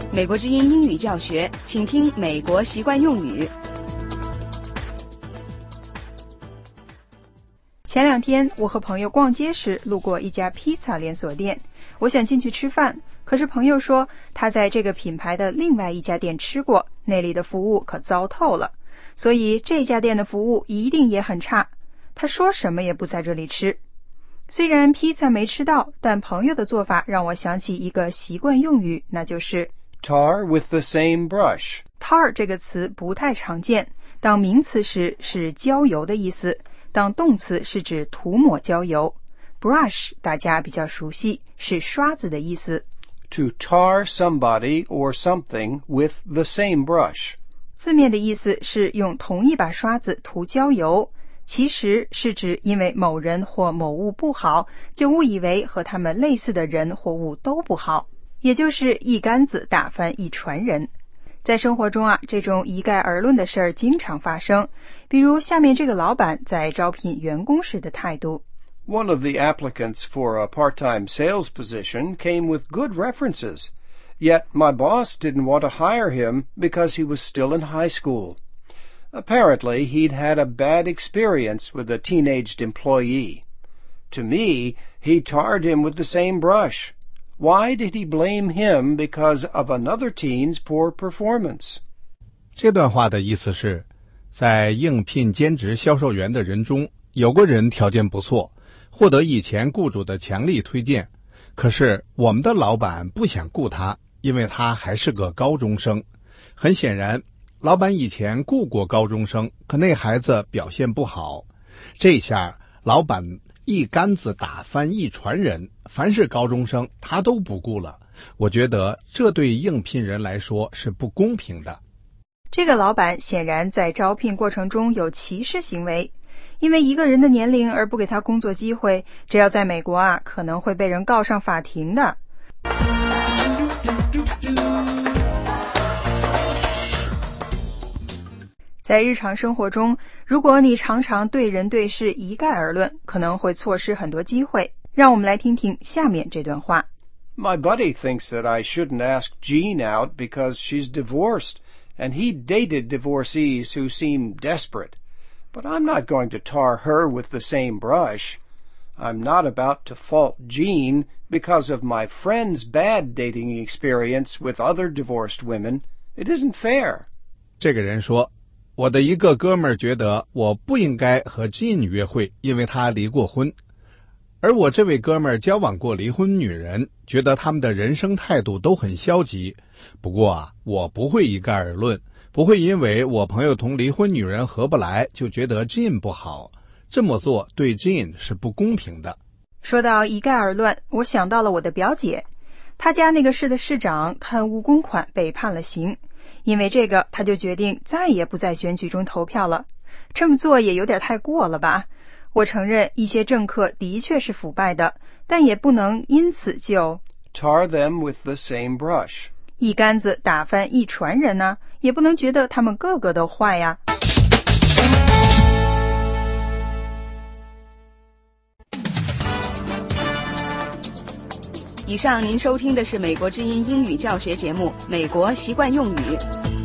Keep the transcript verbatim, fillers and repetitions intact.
美国之音英语教学，请听美国习惯用语。 前两天我和朋友逛街时路过一家披萨连锁店，我想进去吃饭，可是朋友说他在这个品牌的另外一家店吃过，那里的服务可糟透了，所以这家店的服务一定也很差。他说什么也不在这里吃。虽然披萨没吃到，但朋友的做法让我想起一个习惯用语，那就是 tar with the same brush。 tar 这个词不太常见，当名词时是焦油的意思，当动词是指涂抹焦油。 brush 大家比较熟悉，是刷子的意思。 To tar somebody or something with the same brush。 字面的意思是用同一把刷子涂焦油，其实是指因为某人或某物不好，就误以为和他们类似的人或物都不好，也就是一竿子打翻一船人。在生活中啊，这种一概而论的事儿经常发生，比如下面这个老板在招聘员工时的态度。 One of the applicants for a part-time sales position came with good references, yet my boss didn't want to hire him because he was still in high school.Apparently, he'd had a bad experience with a teenaged employee. To me, he tarred him with the same brush. Why did he blame him because of another teen's poor performance? 这段话的意思是，在应聘兼职销售员的人中，有个人条件不错，获得以前雇主的强力推荐，可是我们的老板不想雇他，因为他还是个高中生。很显然，老板以前雇过高中生，可那孩子表现不好，这下老板一竿子打翻一船人，凡是高中生他都不雇了。我觉得这对应聘人来说是不公平的。 这个老板显然在招聘过程中有歧视行为，因为一个人的年龄而不给他工作机会，这要在美国啊，可能会被人告上法庭的。在日常生活中，如果你常常对人对事一概而论，可能会错失很多机会。让我们来听听下面这段话。 My buddy thinks that I shouldn't ask Jean out because she's divorced, and he dated divorcees who seem desperate. But I'm not going to tar her with the same brush. I'm not about to fault Jean because of my friend's bad dating experience with other divorced women. It isn't fair. 这个人说，我的一个哥们儿觉得我不应该和 Jean 约会，因为他离过婚。而我这位哥们儿交往过离婚女人，觉得他们的人生态度都很消极。不过啊，我不会一概而论，不会因为我朋友同离婚女人合不来，就觉得 Jean 不好。这么做对 Jean 是不公平的。 说到一概而论，我想到了我的表姐，她家那个市的市长贪污公款被判了刑，因为这个她就决定再也不在选举中投票了。这么做也有点太过了吧。我承认一些政客的确是腐败的，但也不能因此就 tar them with the same brush. 一竿子打翻一船人呢，也不能觉得他们个个都坏呀。 以上您收听的是美国之音英语教学节目《美国习惯用语》。